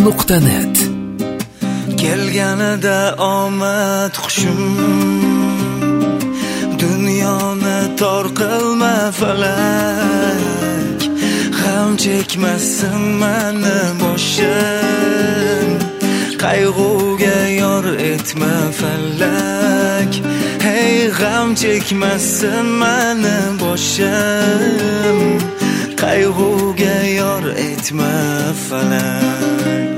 radio.net. Kelganida omad xushim, dunyoni tor qilma falak, g'am chekmasin mani boshim, qayg'uga yor etma falak. Hey, g'am chekmasin mani boshim, qayg'uga yor etma falak.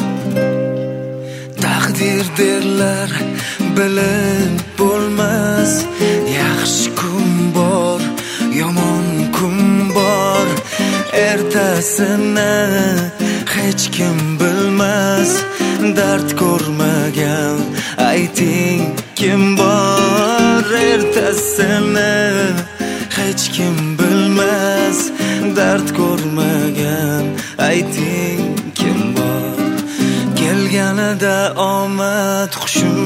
Taqdir derlar, bilib bo'lmas, yaxshi kun bor, yomon kun bor, ertasini hech kim bilmas. Dard ko'rmagan ayting kim bor, ertasini hech kim bilmas. Dard ko'rmagan ayting kim bor. Kelganida omad xushim,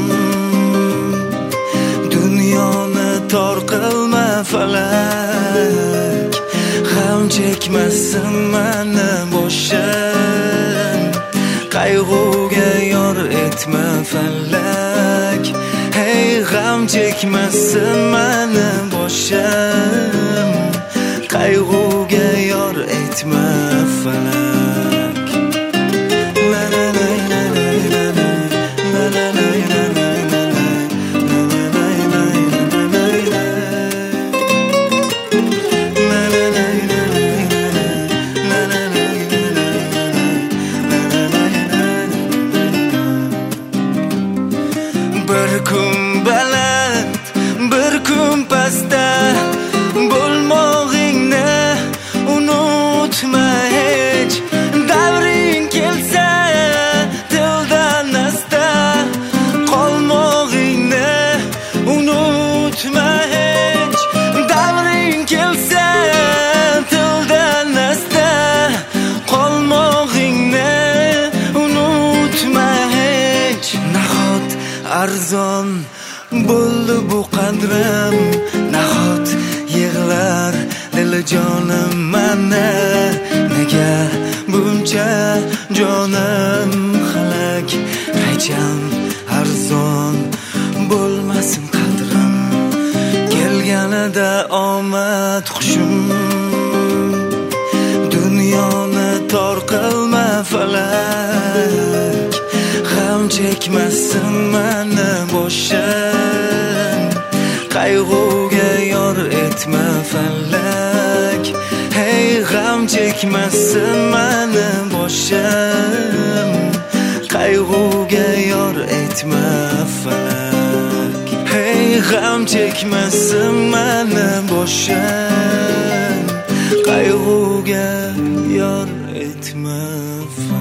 dunyoni tor qilma falak, g'am chekmasin mani boshim, qayg'uga yor etma falak. Hey, g'am chekmasin mani boshim, qayg'uga yor etma falak. La la la la la la la la la la la. Bir kun baland, bir kun pastda, bo'lmog'ingni unutma hech. Davring kelsa tildan asta, qolmog'ingni unutma hech. Davring kelsa tildan asta, qolmog'ingni unutma hech. Nahot arzon bo'ldi bu qadrim, nahot yig'lar dili jonim mana. Nega buncha jonim halak, qachon arzon bo'lmasin qadrim. Kelganida omad xushim, dunyoni tor qilma falak, g'am chekmasin mani boshim, qayg'uga yor etma falak. Hey, g'am chekmasin mani boshim, qayg'uga yor etma falak. Hey, g'am chekmasin mani boshim, qayg'uga yor etma falak.